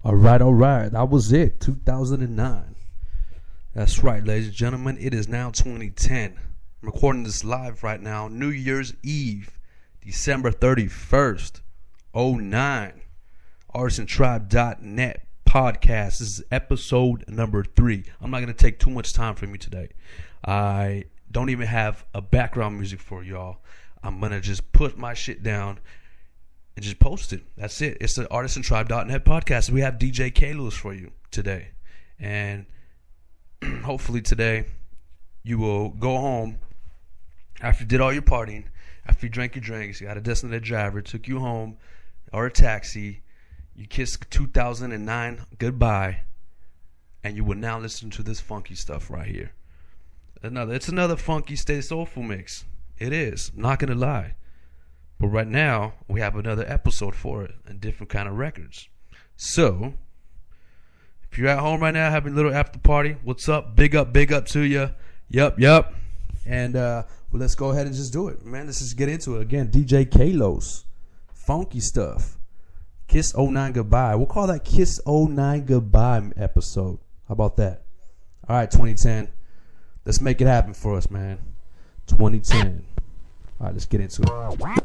All right. That was it. 2009. That's right, ladies and gentlemen. It is now 2010. I'm recording this live right now. New Year's Eve, December 31st, 09. ArtistsandTribe.net podcast. This is episode number 3. I'm not going to take too much time from you today. I don't even have a background music for y'all. I'm going to just put my shit down and just post it. That's it. It's the ArtistsandTribe.net podcast. We have DJ K-Lewis for you today. And hopefully today you will go home after you did all your partying, after you drank your drinks, you got a designated driver, took you home, or a taxi, you kissed 2009 goodbye, and you will now listen to this funky stuff right here. It's another funky Stay Soulful mix. It is, I'm not going to lie. But right now, we have another episode for it, and different kind of records. So, if you're at home right now having a little after party, what's up? Big up to you. Yup. And let's go ahead and just do it, man. Let's just get into it. Again, DJ K-Lewis. Funky stuff. Kiss 09 goodbye. We'll call that Kiss 09 goodbye episode. How about that? All right, 2010. Let's make it happen for us, man. 2010. All right, let's get into it.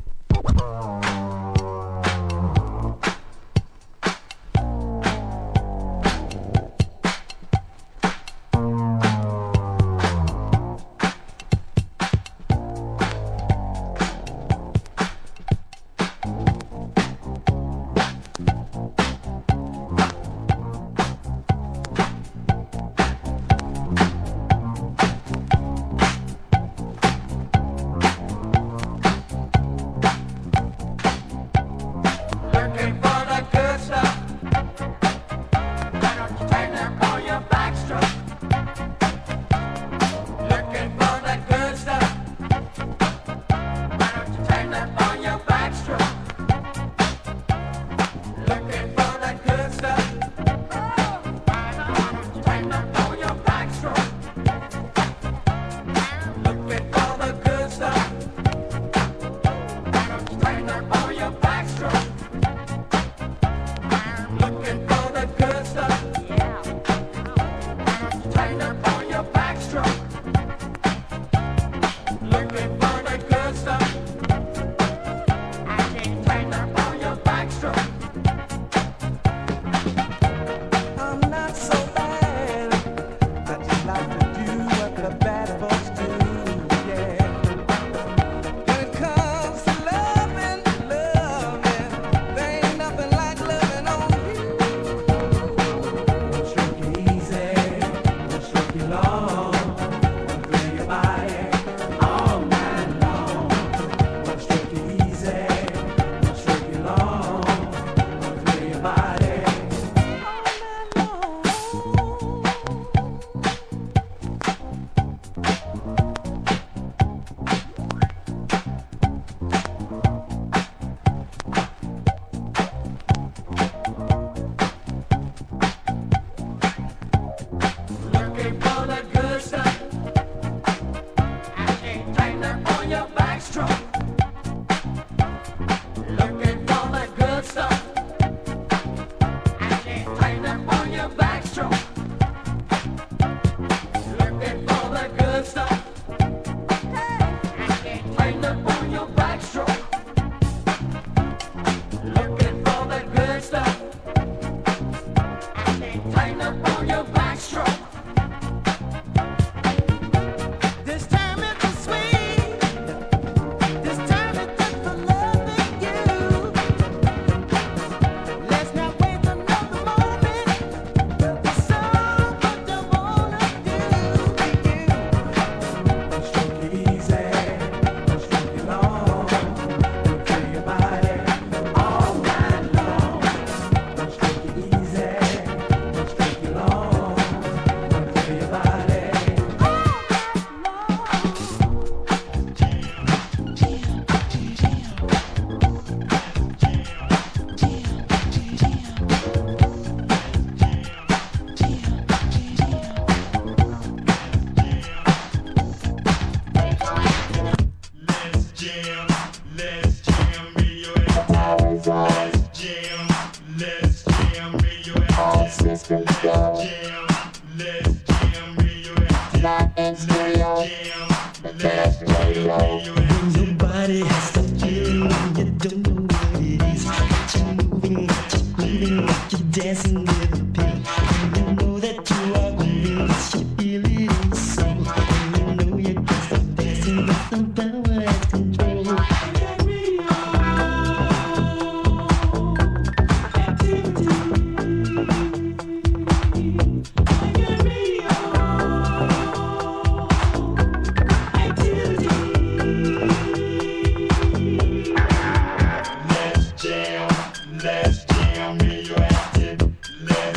system go. Not in stereo, the best radio. When your body has to feel when you don't know what it is. Got you moving, got you grooving, got you dancing with a beat. And you know that you are grooving, cause you feel it in your soul. And you know you can't stop dancing with some power and control. Let's jam, radioactive. Let's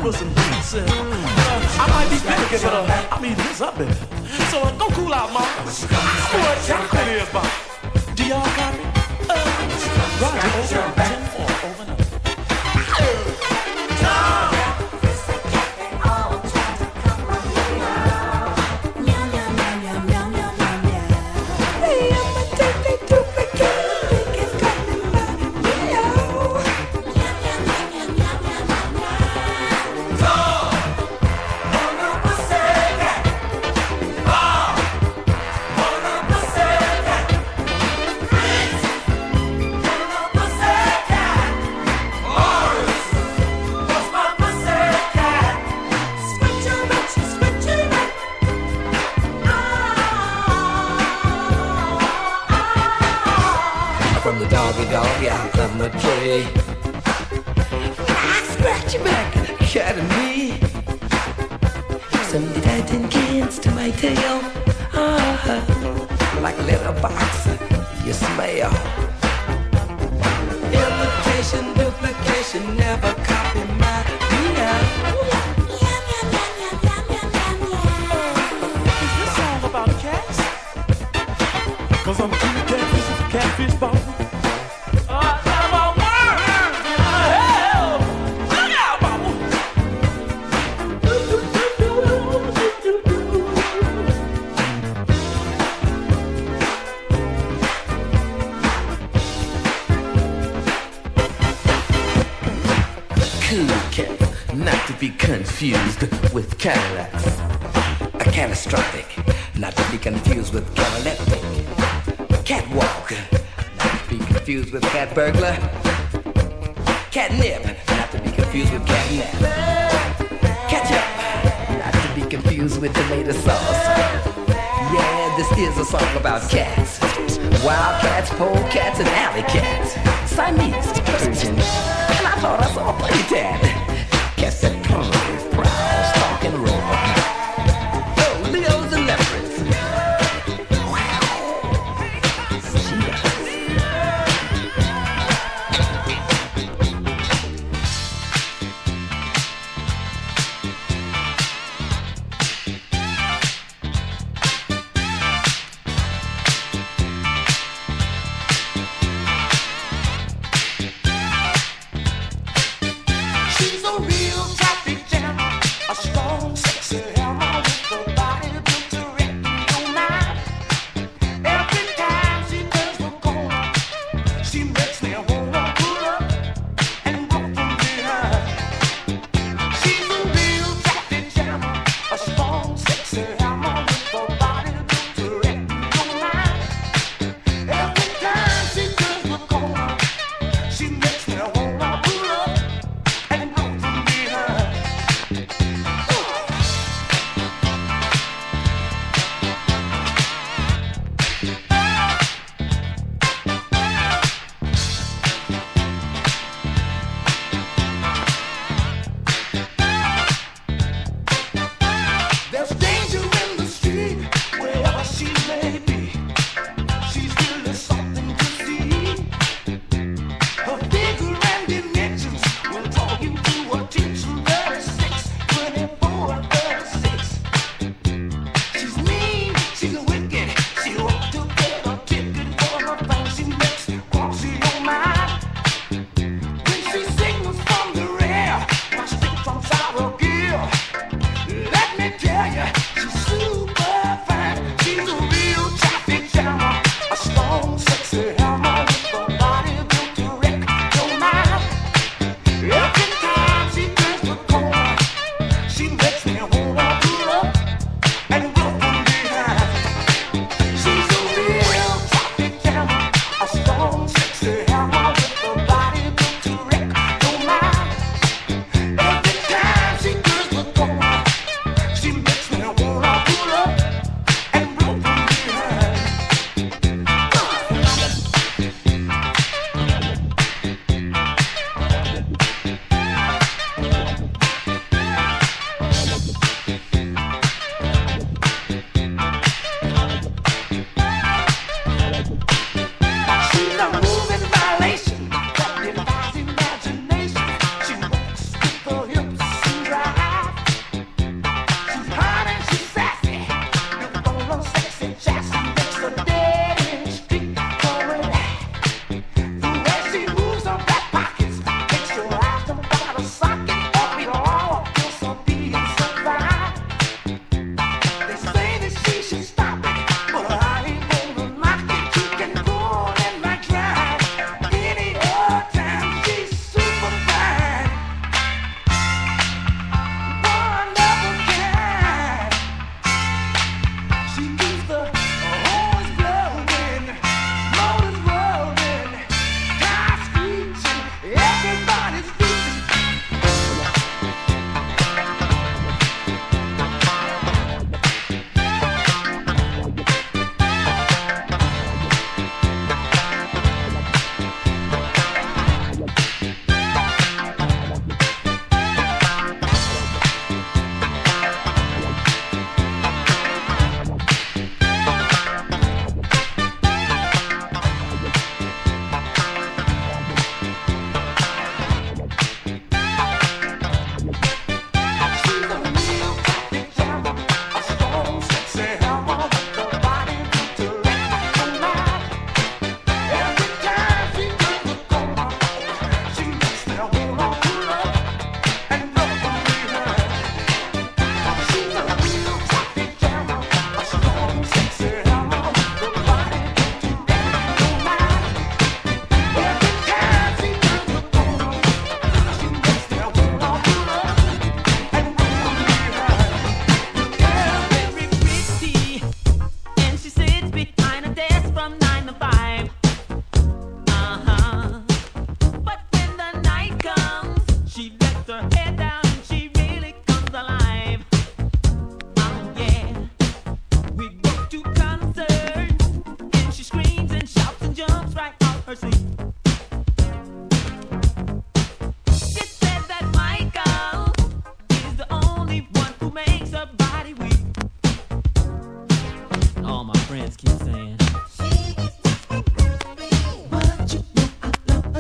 for some beats. I might be picking, but I'm eating this up, baby. So go cool out, mama. What chocolate is, mama? Do y'all copy? Roger, over 10-4, over and up. From the doggy out from the tree. Scratch your back, cat and me. Somebody tied 10 cans to my tail. Like a letterbox, you smell. Imitation, duplication, never copy my meal. Is this song about cats? Cause I'm a catfish ball. Not to be confused with Cadillacs. Catastrophic, not to be confused with cataleptic. Catwalk, not to be confused with cat burglar. Catnip, not to be confused with catnap. Ketchup, not to be confused with tomato sauce. Yeah, this is a song about cats. Wild cats, polecats, and alley cats. Siamese, Persian, and I thought I saw a pretty tat. Cats that prowl, stalk, and roar. Oh, Leos and leopards. She's a real traffic jammer, a strong, sexy hammer with a body built to wreck your mind. Every time she turns the corner, she makes me wanna pull up and go from behind. She's a real traffic jammer, a strong, sexy hammer with a body built to wreck your mind. Every time she turns the corner, she makes me wanna pull up and go from behind. There's danger in the street, wherever she may be. She's really something to see. Her figure and dimensions will draw you to attention. 36, 24, and 36. She's mean, she's wicked. She ought to get a ticket for the things she makes cross your mind. When she signals from the rear, my stick from sour gear. Let me tell you, she's super fine. She's a real traffic jammer, a strong, sexy hammer with a body built to wreck your mind. Every time she turns the corner, she makes me wanna pull up and go from behind. She's a real traffic jammer, a strong, sexy hammer with a body built to wreck your mind. Every time she turns the corner, she makes me wanna pull up and blow from behind.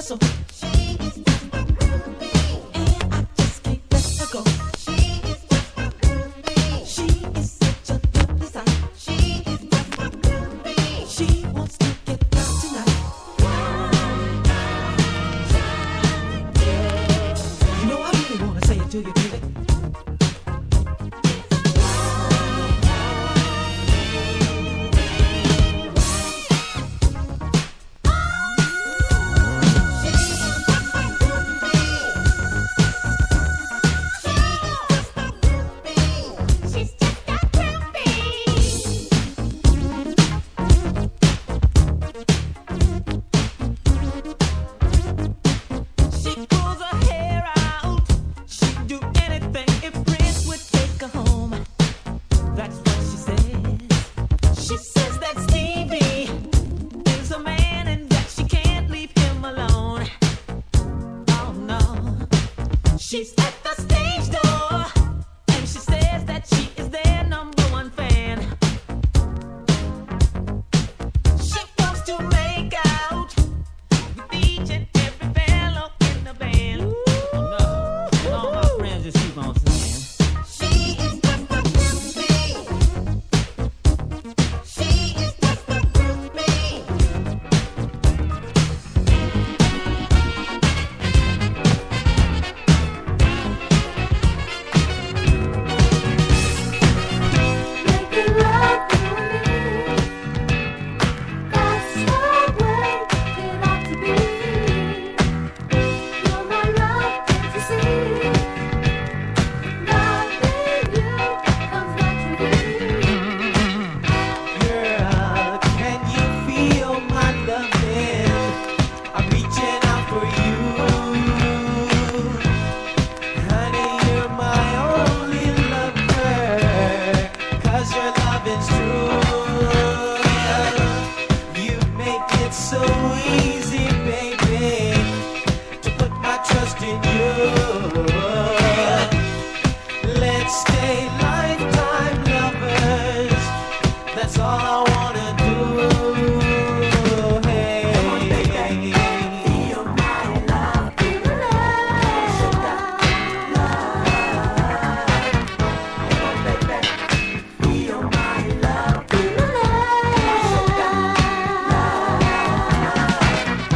hustle. And I just can't let her go. She is such a lovely sight. She wants to get down tonight. You know I really wanna say it to you, baby. She pulls her hair out. She'd do anything if Prince would take her home. That's what she says. She says that Stevie is a man and that she can't leave him alone. Oh no. She's at the stage door and she says that she is their number one fan. She wants to make out with each and every fellow in the band. Oh no. And all my friends just keep on saying. She is just a groupie. She is just a groupie. Making love to me. That's the way it ought to be. You're my love fantasy. Loving you comes naturally. Girl, can you feel my loving? I'm reaching out for you. Honey, you're my only lover. 'Cause your loving's true. You make it so easy, baby, to put my trust in you. Let's stay lifetime lovers. That's all I wanna do. Hey, feel my love. Feel my love.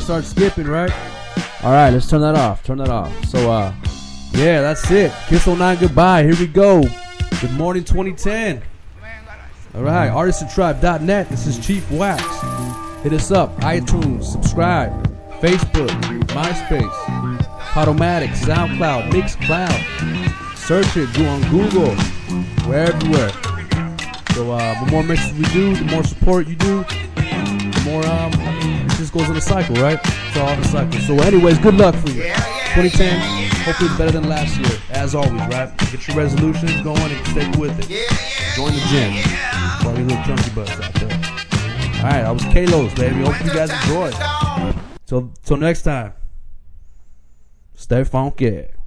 start skipping, right? All right, let's turn that off. Turn that off. So, yeah, that's it. Kiss 09 goodbye. Here we go. Good morning, 2010. All right, artisantribe.net. This is Chief Wax. Hit us up. iTunes, subscribe. Facebook, MySpace, Podomatic, SoundCloud, Mixcloud. Search it. Go on Google. We're everywhere. So, the more mixes we do, the more support you do, the more, it just goes in a cycle, right? It's all in a cycle. So, anyways, good luck for you. 2010, hopefully it's better than last year, as always, right? Get your resolutions going and stick with it. Join the gym. For all you little chunky butts out there. Alright, I was Kalos, baby. Hope you guys enjoyed. Till next time, stay funky.